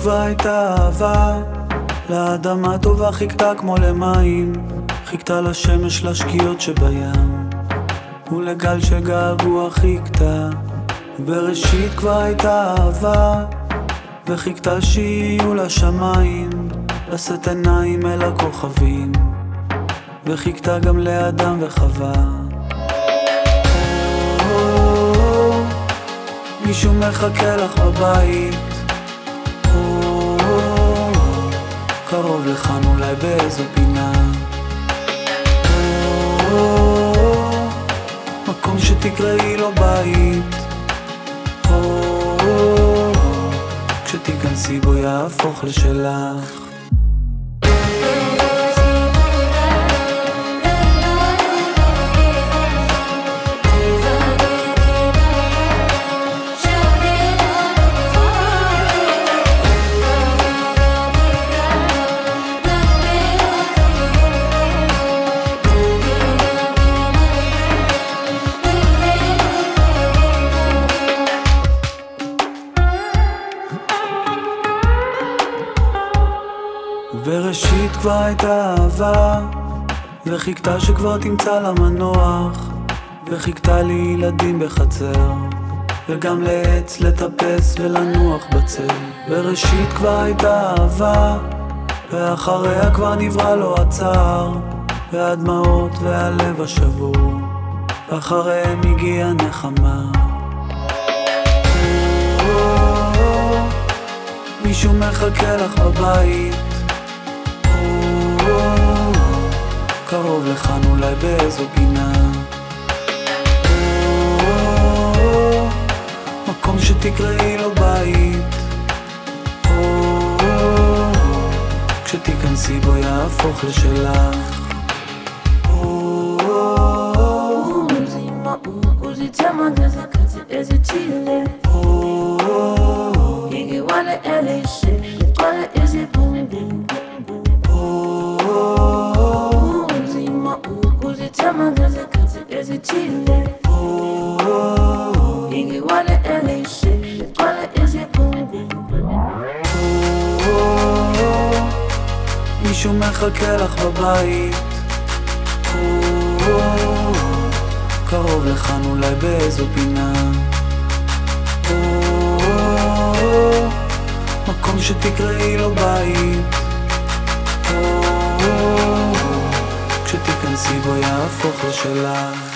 תקווה הייתה אהבה, לאדמה טובה חיכתה כמו למים, חיכתה לשמש לשקיעות שבים, ולגל שגעגוע חיכתה. בראשית כבר הייתה אהבה, וחיכתה שיהיו לשמיים, לשאת עיניים אל הכוכבים, וחיכתה גם לאדם וחווה. מישהו מחכה לך בבית, קרוב לכאן אולי באיזו פינה, מקום שתקראי לו בית, כשתיכנסי בו יהפוך לשלך. בראשית כבר הייתה אהבה, וחיכתה שכבר תמצא לה מנוח, וחיכתה לי ילדים בחצר, וגם לעץ לטפס ולנוח בצל. בראשית כבר הייתה אהבה, ואחריה כבר נברא לו הצער, והדמעות והלב השבור, ואחריהם הגיעה נחמה. מישהו מחכה לך בבית, קרוב לכאן אולי באיזו פינה, מקום שתקראי לו בית, כשתיכנסי בו יהפוך לשלך. מישהו מחכה לך בבית, קרוב לכאן אולי באיזו פינה, מקום שתקראי לו בית, כשתיכנסי בו יהפוך לשלך.